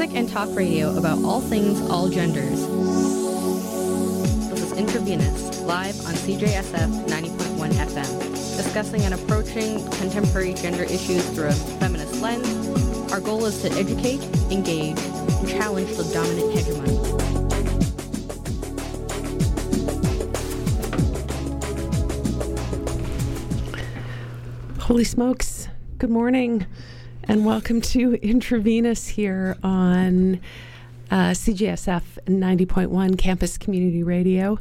music and talk radio about all things, all genders. This is Intravenous, live on CJSF 90.1 FM, discussing and approaching contemporary gender issues through a feminist lens. Our goal is to educate, engage, and challenge the dominant hegemony. Holy smokes. Good morning and welcome to Intravenous here on CJSF 90.1 Campus Community Radio.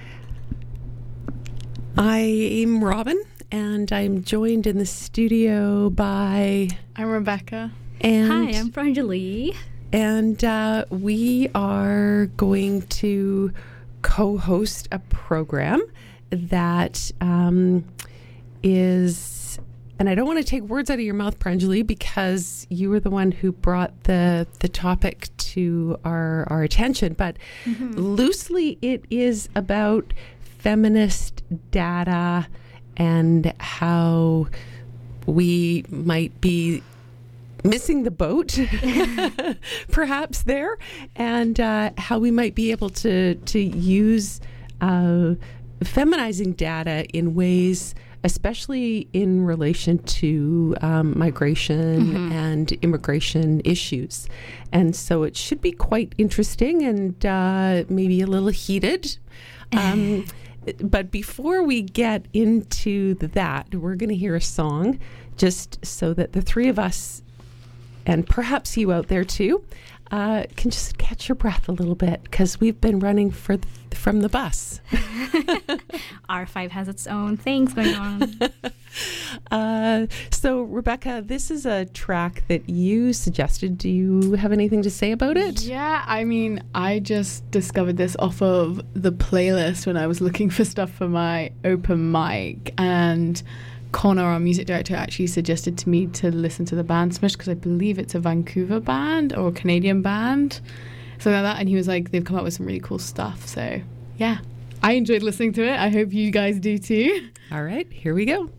I'm Robin and I'm joined in the studio by... I'm Rebecca. And hi, I'm Franjali. And we are going to co-host a program that is... And I don't want to take words out of your mouth, Pranjali, because you were the one who brought the topic to our attention. But loosely, it is about feminist data and how we might be missing the boat, perhaps there, and how we might be able to use feminizing data in ways, especially in relation to migration and immigration issues. And so it should be quite interesting and maybe a little heated. But before we get into that, we're going to hear a song just so that the three of us, and perhaps you out there too, can just catch your breath a little bit because we've been running from the bus. R5 has its own things going on. So, Rebecca, this is a track that you suggested. Do you have anything to say about it? Yeah, I mean, I just discovered this off of the playlist when I was looking for stuff for my open mic, and Connor, our music director, actually suggested to me to listen to the band Smush because I believe it's a Vancouver band or a Canadian band, something like that. And he was like, they've come up with some really cool stuff. So, yeah, I enjoyed listening to it. I hope you guys do too. All right, here we go.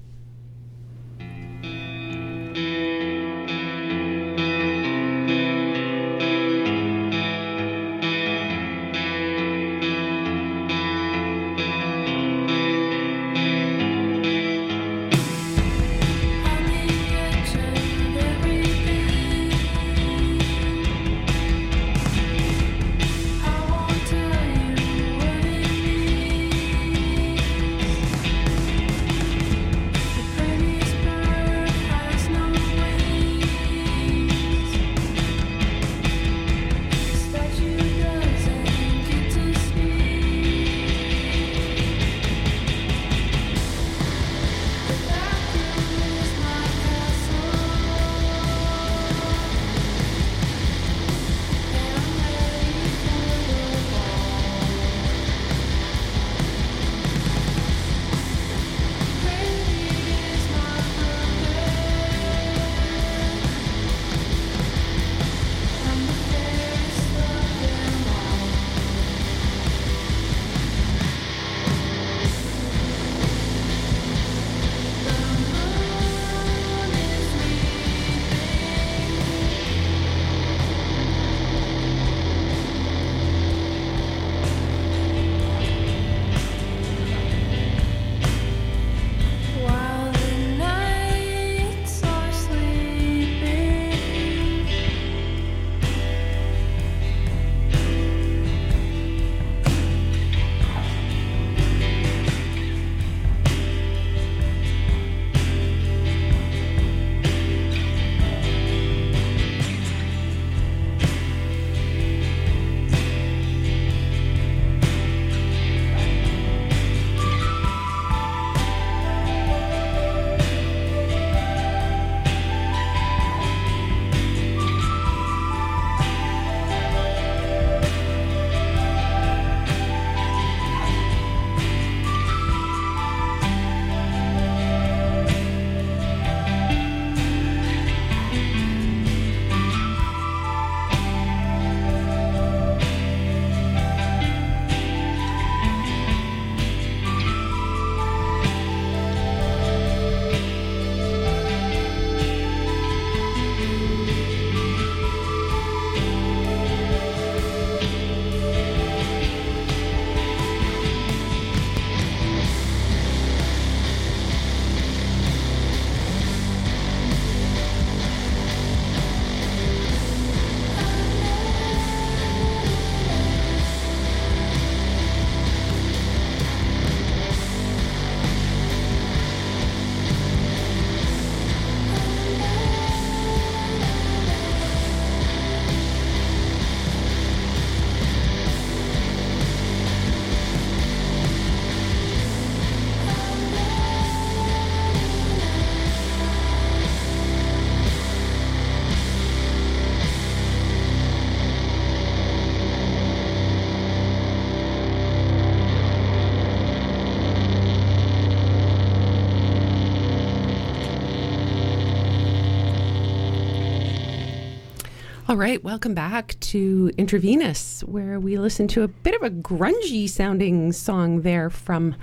All right, welcome back to Intravenous, where we listen to a bit of a grungy sounding song there from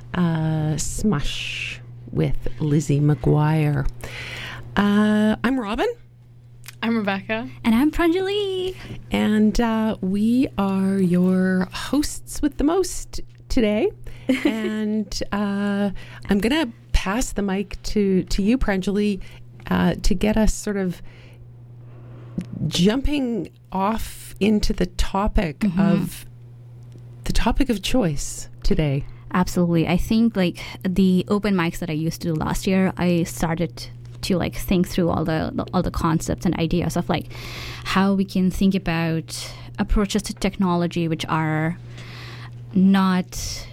Smush with Lizzie McGuire. I'm Robin. I'm Rebecca. And I'm Pranjali. And we are your hosts with the most today. And I'm going to pass the mic to you, Pranjali, to get us sort of jumping off into the topic of choice today. Absolutely. I think like the open mics that I used to do last year, I started to like think through all the concepts and ideas of like how we can think about approaches to technology which are not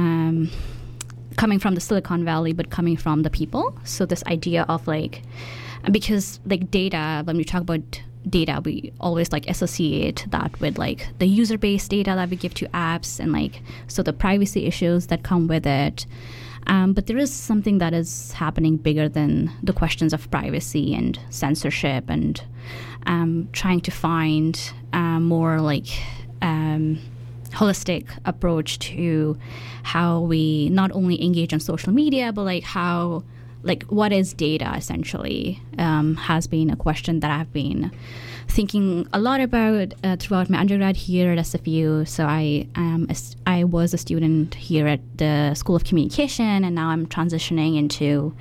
coming from the Silicon Valley but coming from the people. So this idea of like, because like data, when we talk about data, we always like associate that with like the user-based data that we give to apps and like so the privacy issues that come with it. But there is something that is happening bigger than the questions of privacy and censorship and trying to find more like holistic approach to how we not only engage on social media, but like how, like what is data essentially has been a question that I've been thinking a lot about throughout my undergrad here at SFU. So I was a student here at the School of Communication, and now I'm transitioning into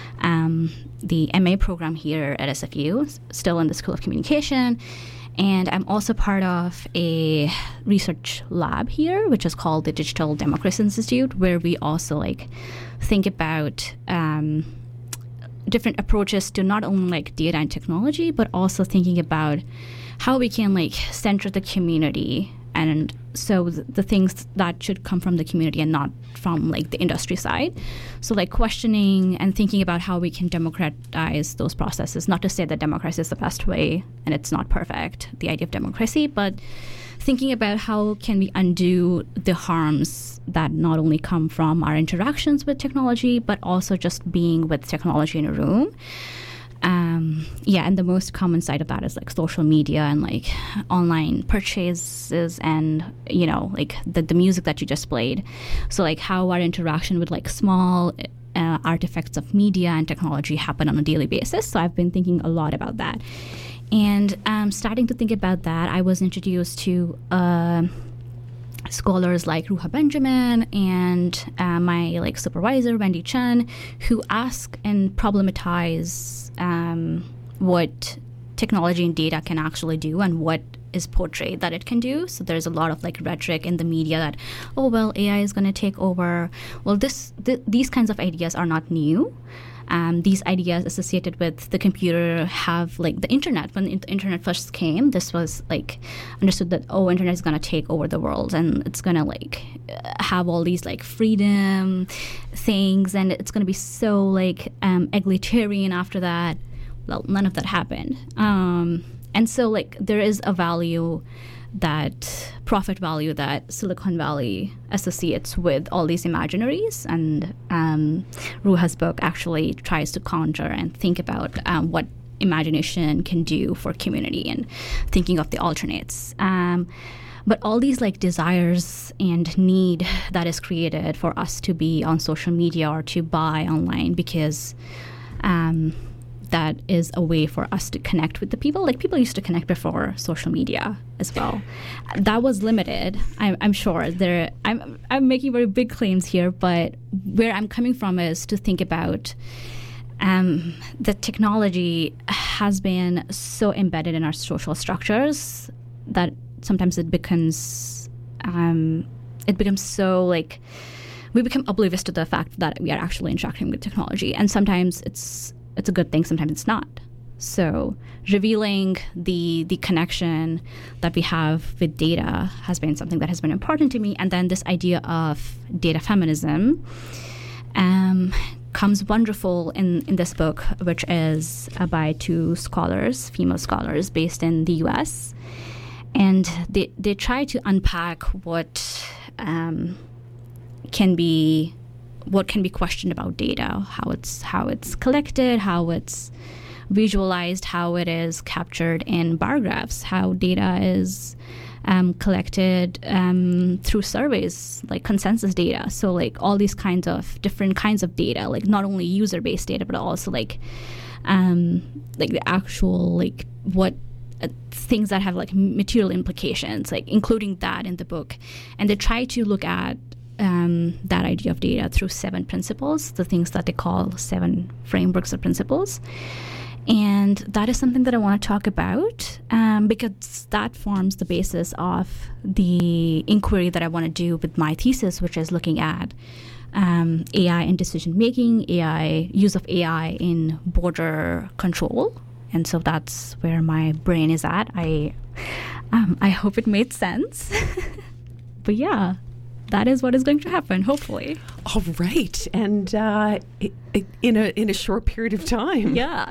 the MA program here at SFU, still in the School of Communication. And I'm also part of a research lab here, which is called the Digital Democracy Institute, where we also like think about different approaches to not only like data and technology, but also thinking about how we can like center the community. And so the things that should come from the community and not from like the industry side. So like questioning and thinking about how we can democratize those processes. Not to say that democracy is the best way and it's not perfect, the idea of democracy, but thinking about how can we undo the harms that not only come from our interactions with technology, but also just being with technology in a room. And the most common side of that is like social media and like online purchases and, you know, like the music that you just played. So like how our interaction with like small artifacts of media and technology happen on a daily basis. So I've been thinking a lot about that. And starting to think about that, I was introduced to scholars like Ruha Benjamin and my like supervisor Wendy Chen, who ask and problematize what technology and data can actually do and what is portrayed that it can do. So there's a lot of like rhetoric in the media that, oh well, AI is going to take over. Well, these kinds of ideas are not new. These ideas associated with the computer have like the internet. When the internet first came, this was like understood that, oh, internet is going to take over the world and it's going to like have all these like freedom things and it's going to be so like egalitarian after that. Well, none of that happened. And so like there is a value, that profit value that Silicon Valley associates with all these imaginaries, and Ruha's book actually tries to counter and think about what imagination can do for community and thinking of the alternates. But all these like desires and need that is created for us to be on social media or to buy online because that is a way for us to connect with the people. Like people used to connect before social media as well. That was limited. I'm sure I'm making very big claims here, but where I'm coming from is to think about the technology has been so embedded in our social structures that sometimes it becomes so like we become oblivious to the fact that we are actually interacting with technology, and sometimes it's a good thing, sometimes it's not. So revealing the connection that we have with data has been something that has been important to me. And then this idea of data feminism comes wonderful in this book, which is by two scholars, female scholars based in the US. And they try to unpack what can be questioned about data, how it's collected, how it's visualized how it is captured in bar graphs, how data is collected through surveys, like consensus data. So like all these different kinds of data, like not only user-based data, but also like the actual like what things that have like material implications, like including that in the book. And they try to look at that idea of data through 7 principles, the things that they call 7 frameworks or principles. And that is something that I want to talk about because that forms the basis of the inquiry that I want to do with my thesis, which is looking at AI in decision making, use of AI in border control. And so that's where my brain is at. I hope it made sense. But yeah, that is what is going to happen, hopefully. All right. And in a short period of time. Yeah.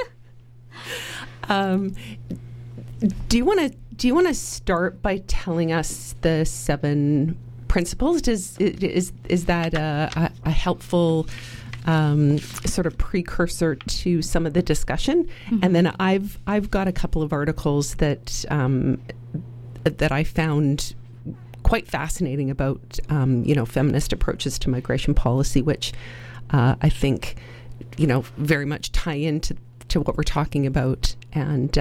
Do you want to start by telling us the 7 principles? Is that a helpful sort of precursor to some of the discussion? Mm-hmm. And then I've got a couple of articles that I found quite fascinating about feminist approaches to migration policy, which I think very much tie into what we're talking about. And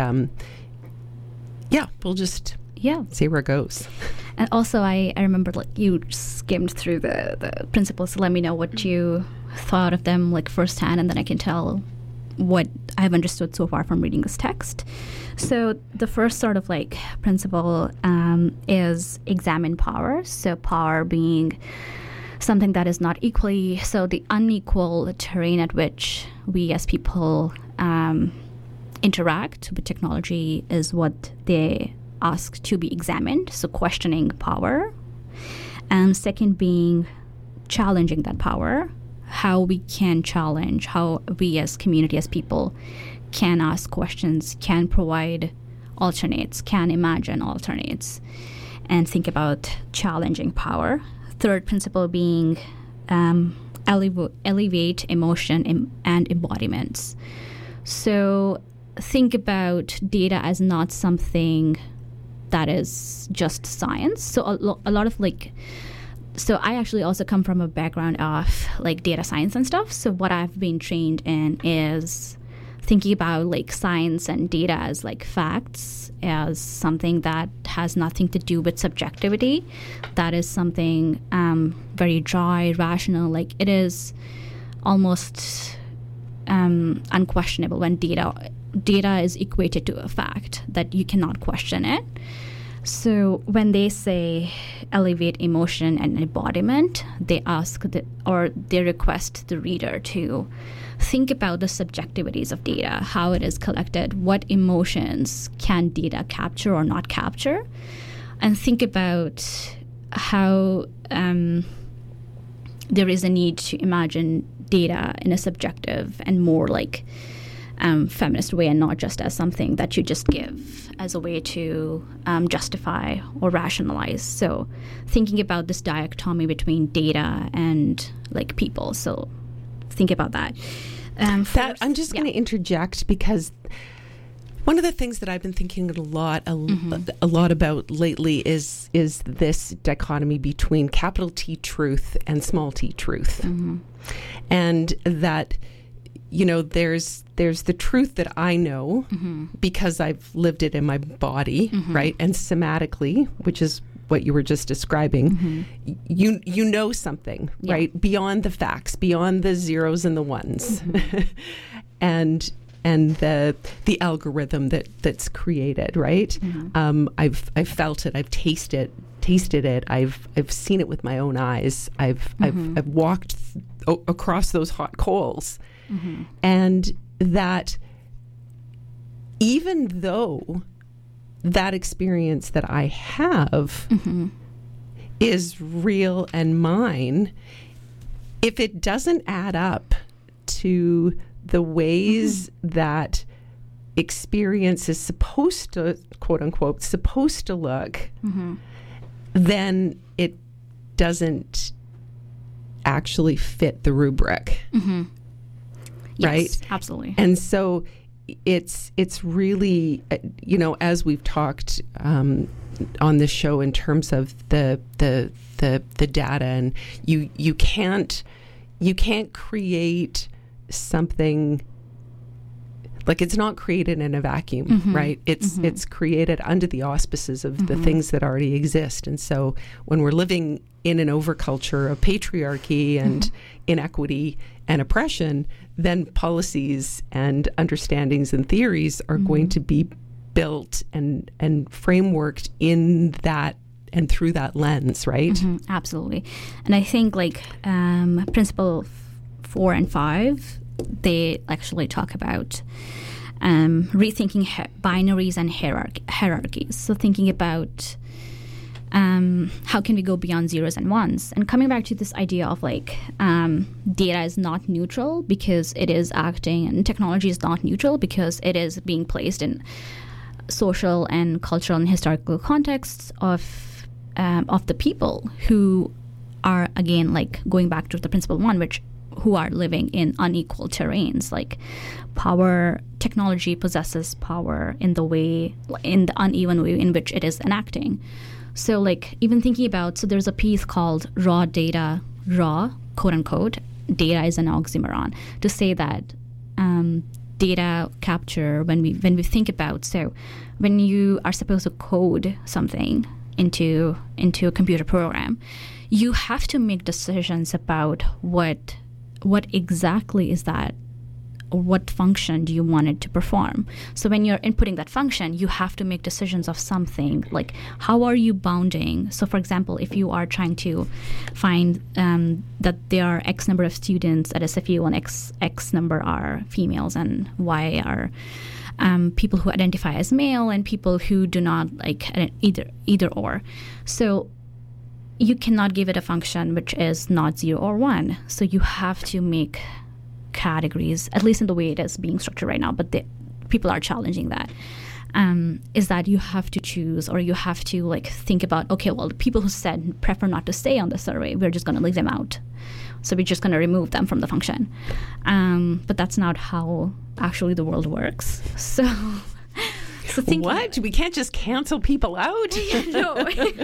we'll just see where it goes. And also I remember like you skimmed through the principles, so let me know what you thought of them like firsthand, and then I can tell what I've understood so far from reading this text. So the first sort of like principle is examine power. So power being something that is not equally, so the unequal terrain at which we as people interact with technology is what they ask to be examined. So questioning power. And second being challenging that power, how we can challenge, how we as community, as people can ask questions, can provide alternates, can imagine alternates, and think about challenging power. Third principle being elevate emotion and embodiments. So think about data as not something that is just science. So a lot of like, so I actually also come from a background of like data science and stuff. So what I've been trained in is thinking about like science and data as like facts, as something that has nothing to do with subjectivity. That is something very dry, rational. Like it is almost unquestionable when data is equated to a fact that you cannot question it. So when they say elevate emotion and embodiment, they ask they request the reader to think about the subjectivities of data, how it is collected, what emotions can data capture or not capture, and think about how there is a need to imagine data in a subjective and more like feminist way, and not just as something that you just give as a way to justify or rationalize. So thinking about this dichotomy between data and like people. So think about that. I'm just going to interject, because one of the things that I've been thinking a lot about lately is this dichotomy between capital T truth and small t truth. Mm-hmm. And that, there's the truth that I know because I've lived it in my body, right? And somatically, which is what you were just describing, you know something, right? Beyond the facts, beyond the zeros and the ones, and the algorithm that's created, right? I've felt it, I've tasted it, I've seen it with my own eyes. I've walked across those hot coals. And that even though that experience that I have is real and mine, if it doesn't add up to the ways that experience is supposed to, quote unquote, supposed to look, then it doesn't actually fit the rubric. Yes, right? Absolutely. And so it's really, as we've talked on this show in terms of the data, and you can't create something. Like, it's not created in a vacuum, right? It's created under the auspices of the things that already exist. And so when we're living in an overculture of patriarchy and inequity and oppression, then policies and understandings and theories are going to be built and frameworked in that and through that lens, right? Absolutely. And I think principle 4 and 5, they actually talk about rethinking binaries and hierarchies. So thinking about how can we go beyond zeros and ones, and coming back to this idea of data is not neutral because it is acting, and technology is not neutral because it is being placed in social and cultural and historical contexts of the people who are, again, going back to the principle 1, who are living in unequal terrains. Technology possesses power in the uneven way in which it is enacting. So even thinking about, so there's a piece called raw data, quote unquote, data is an oxymoron, to say that data capture, when we think about, so when you are supposed to code something into a computer program, you have to make decisions about what exactly is that, or what function do you want it to perform. So when you're inputting that function, you have to make decisions of something, like how are you bounding. So for example, if you are trying to find that there are X number of students at SFU and X number are females and Y are people who identify as male and people who do not, either or. So you cannot give it a function which is not 0 or 1. So you have to make categories, at least in the way it is being structured right now, but people are challenging that, is that you have to choose, or you have to think about, okay, well, the people who said prefer not to stay on the survey, we're just going to leave them out. So we're just going to remove them from the function. But that's not how actually the world works. So what? We can't just cancel people out? No.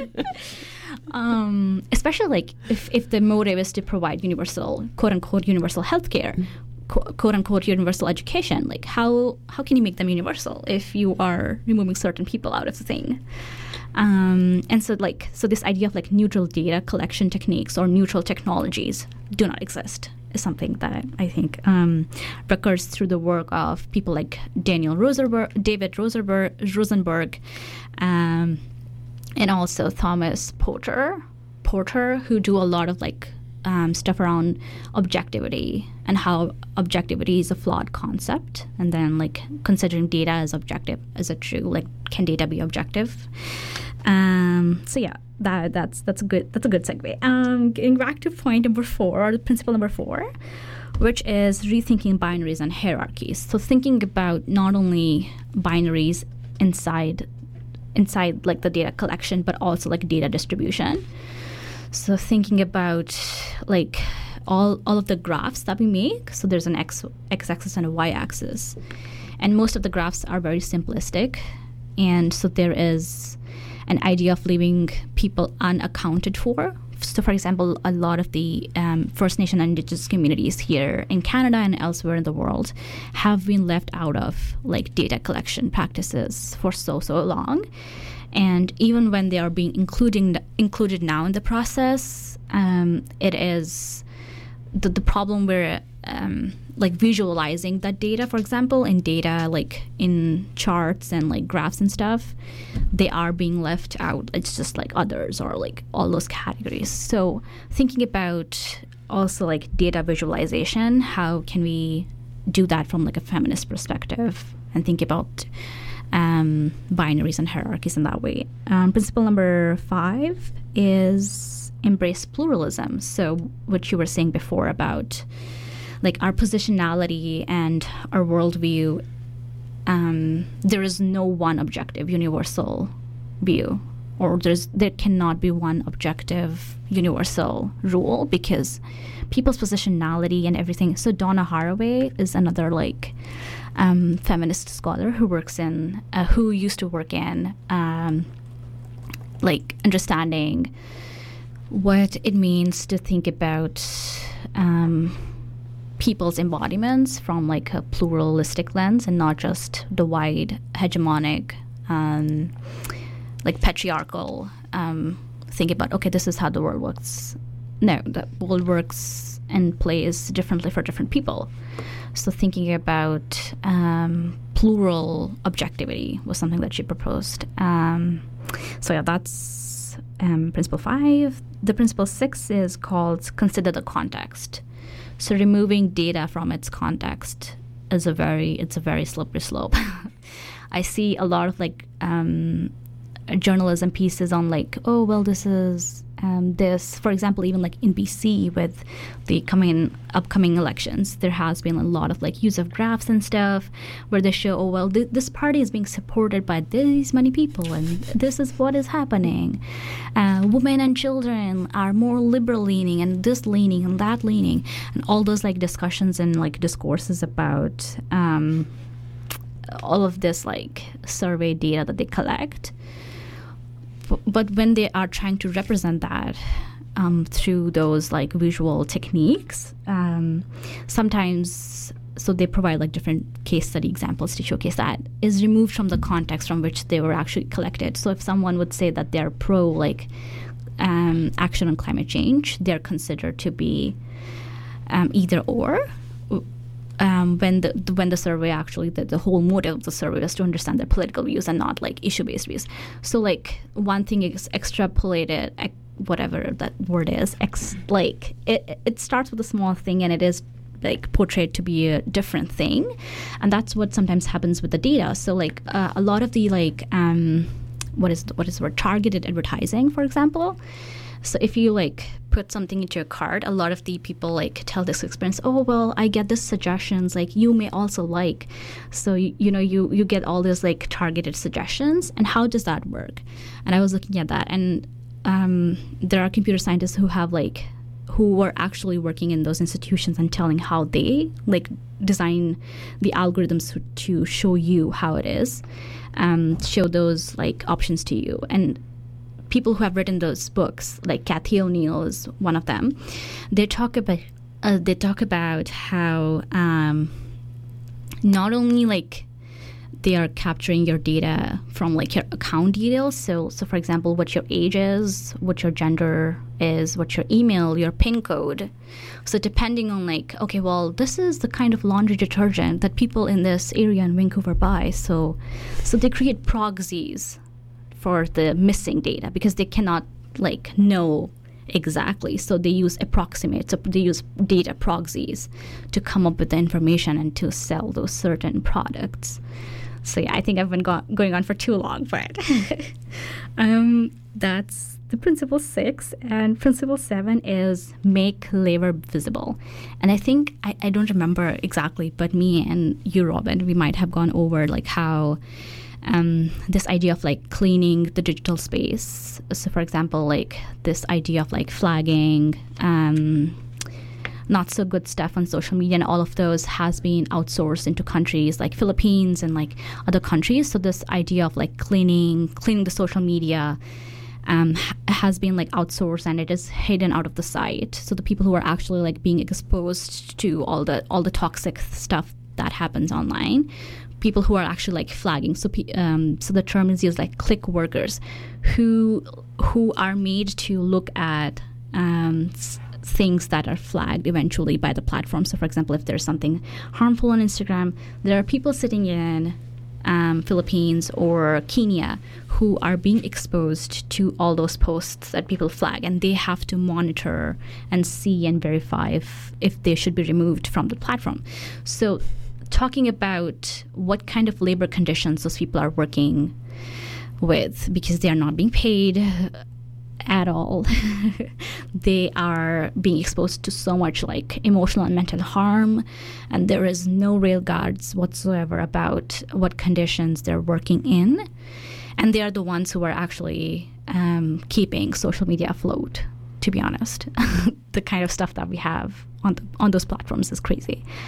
Especially if the motive is to provide universal, quote unquote, universal healthcare, quote unquote, universal education. How can you make them universal if you are removing certain people out of the thing? And so this idea of neutral data collection techniques or neutral technologies do not exist, is something that I think recurs through the work of people like David Rosenberg, and also Thomas Porter, who do a lot of stuff around objectivity and how objectivity is a flawed concept, and then considering data as objective. Is it true? Can data be objective? So yeah, that's a good segue. Getting back to point number 4, or principle number 4, which is rethinking binaries and hierarchies. So thinking about not only binaries inside the data collection, but also data distribution. So thinking about all of the graphs that we make. So there's an x-axis and a y-axis, and most of the graphs are very simplistic, and so there is an idea of leaving people unaccounted for. So for example, a lot of the First Nation and Indigenous communities here in Canada and elsewhere in the world have been left out of data collection practices for so long. And even when they are being included now in the process, it is the problem where visualizing that data, for example, in data in charts and graphs and stuff, they are being left out. It's just others, or all those categories. So thinking about also data visualization, how can we do that from a feminist perspective, and think about binaries and hierarchies in that way. Principle number 5 is embrace pluralism. So what you were saying before about our positionality and our worldview, there is no one objective universal view, or there cannot be one objective universal rule, because people's positionality and everything. So Donna Haraway is another feminist scholar who used to work in like understanding what it means to think about people's embodiments from like a pluralistic lens and not just the wide hegemonic like patriarchal think about, okay, this is how the world works. No, the world works and plays differently for different people. So thinking about plural objectivity was something that she proposed. So yeah, that's principle 5. The principle 6 is called consider the context. So removing data from its context is a very slippery slope. I see a lot of like journalism pieces on like, oh well, this is this, for example, even like in BC with the upcoming elections, there has been a lot of like use of graphs and stuff where they show, oh well, this party is being supported by these many people and this is what is happening. Women and children are more liberal leaning and this leaning and that leaning, and all those like discussions and like discourses about all of this like survey data that they collect. But when they are trying to represent that through those like visual techniques, sometimes, so they provide like different case study examples to showcase that, is removed from the context from which they were actually collected. So if someone would say that they're pro like action on climate change, they're considered to be either or. When the survey actually, the whole motive of the survey was to understand their political views and not like issue-based views. So like one thing is extrapolated, whatever that word is, like it starts with a small thing and it is like portrayed to be a different thing, and that's what sometimes happens with the data. So like a lot of the like what is the word, targeted advertising, for example. So if you like put something into your cart, a lot of the people like tell this experience, oh well, I get this suggestions like you may also like. So you get all these like targeted suggestions, and how does that work? And I was looking at that, and there are computer scientists who were actually working in those institutions and telling how they like design the algorithms to show you how it is, show those like options to you. And people who have written those books, like Cathy O'Neil is one of them, they talk about how not only like they are capturing your data from like your account details. So for example, what your age is, what your gender is, what your email, your PIN code. So depending on like, okay, well, this is the kind of laundry detergent that people in this area in Vancouver buy. So they create proxies for the missing data because they cannot like know exactly. So they use approximate. So they use data proxies to come up with the information and to sell those certain products. So yeah, I think I've been going on for too long, but that's the principle 6. And principle 7 is make labor visible. And I think, I don't remember exactly, but me and you, Robin, we might have gone over like how this idea of like cleaning the digital space. So for example, like this idea of like flagging not so good stuff on social media, and all of those has been outsourced into countries like Philippines and like other countries. So this idea of like cleaning the social media has been like outsourced, and it is hidden out of the site. So the people who are actually like being exposed to all the toxic stuff that happens online, people who are actually like flagging. So the term is used like click workers, who are made to look at things that are flagged eventually by the platform. So for example, if there's something harmful on Instagram, there are people sitting in Philippines or Kenya who are being exposed to all those posts that people flag, and they have to monitor and see and verify if they should be removed from the platform. So talking about what kind of labor conditions those people are working with, because they are not being paid at all. They are being exposed to so much like emotional and mental harm, and there is no real guards whatsoever about what conditions they're working in. And they are the ones who are actually keeping social media afloat, to be honest. The kind of stuff that we have on those platforms is crazy.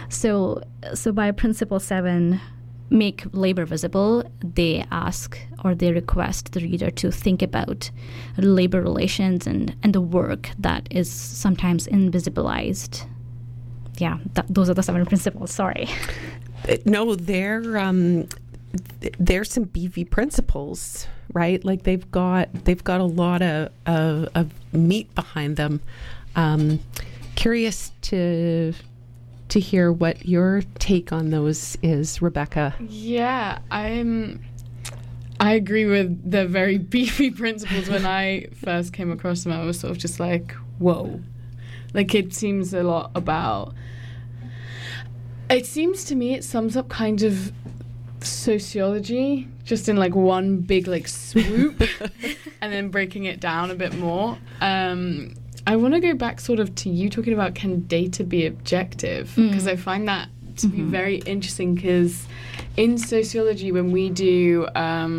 So by Principle 7, make labor visible, they ask or they request the reader to think about labor relations and the work that is sometimes invisibilized. Yeah, those are the 7 principles. Sorry. No, there's some beefy principles, right? Like they've got a lot of meat behind them. Curious to hear what your take on those is, Rebecca. Yeah, I agree with the very beefy principles. When I first came across them, I was sort of just like, whoa. Like, it seems a lot about... It seems to me it sums up kind of sociology just in like one big like swoop and then breaking it down a bit more. I want to go back sort of to you talking about, can data be objective? Because I find that to be very interesting, because in sociology when we do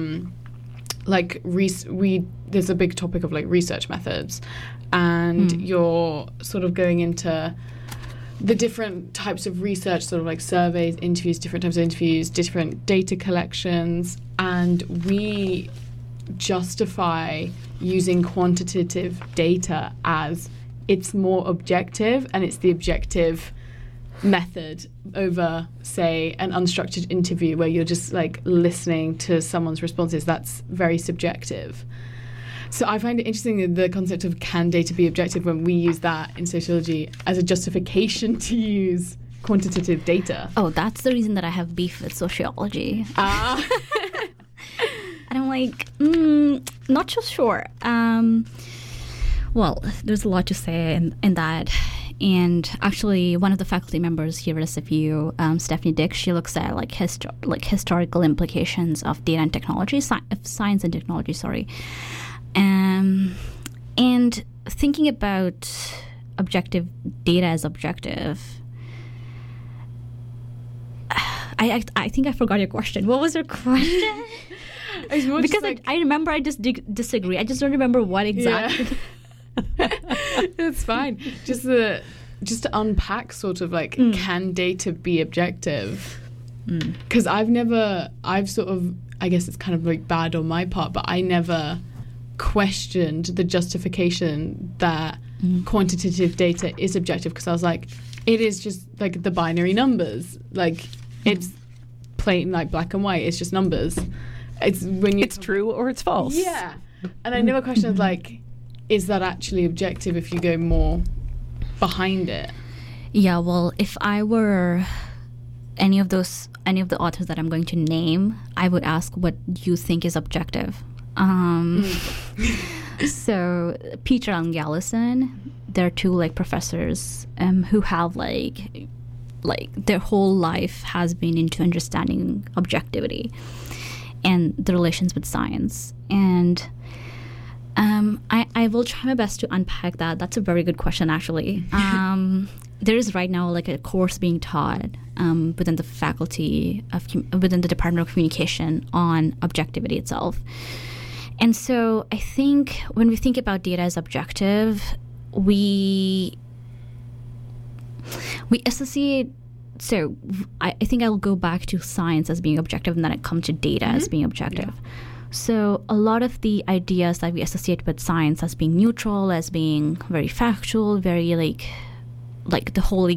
there's a big topic of like research methods, and you're sort of going into the different types of research, sort of like surveys, interviews, different types of interviews, different data collections, and we justify using quantitative data as it's more objective, and it's the objective method over, say, an unstructured interview where you're just like listening to someone's responses. That's very subjective. So I find it interesting, the concept of can data be objective, when we use that in sociology as a justification to use quantitative data. Oh, that's the reason that I have beef with sociology. And I'm like, not so sure. Well, there's a lot to say in that. And actually, one of the faculty members here at SFU, Stephanie Dick, she looks at like historical implications of data and technology, science and technology, sorry. And thinking about objective data as objective, I think I forgot your question. What was your question? Because like, I remember I just disagree. I just don't remember what exactly. Yeah. It's fine. Just to unpack sort of like, can data be objective? Because I guess it's kind of like bad on my part, but I never questioned the justification that quantitative data is objective, because I was like, it is just like the binary numbers. Like, it's plain like black and white. It's just numbers. It's when it's true or it's false. Yeah. And I never questioned like, is that actually objective if you go more behind it? Yeah, well, if I were any of the authors that I'm going to name, I would ask what you think is objective. So Peter and Galison, they're two like professors who have like their whole life has been into understanding objectivity and the relations with science. And I will try my best to unpack that. That's a very good question, actually. There is right now like a course being taught within the faculty within the Department of Communication on objectivity itself. And so I think when we think about data as objective, we associate. So I think I'll go back to science as being objective, and then I come to data as being objective. Yeah. So a lot of the ideas that we associate with science as being neutral, as being very factual, very like the holy